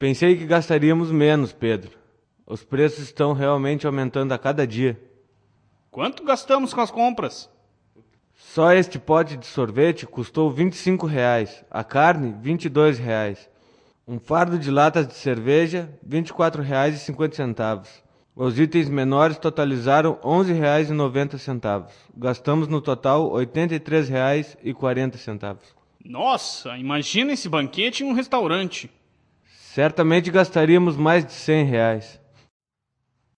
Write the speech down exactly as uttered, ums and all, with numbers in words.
Pensei que gastaríamos menos, Pedro. Os preços estão realmente aumentando a cada dia. Quanto gastamos com as compras? Só este pote de sorvete custou vinte e cinco reais, a carne vinte e dois reais. Um fardo de latas de cerveja, vinte e quatro reais e cinquenta centavos. Os itens menores totalizaram onze reais e noventa centavos. Gastamos no total oitenta e três reais e quarenta centavos. Nossa, imagina esse banquete em um restaurante. Certamente gastaríamos mais de cem reais.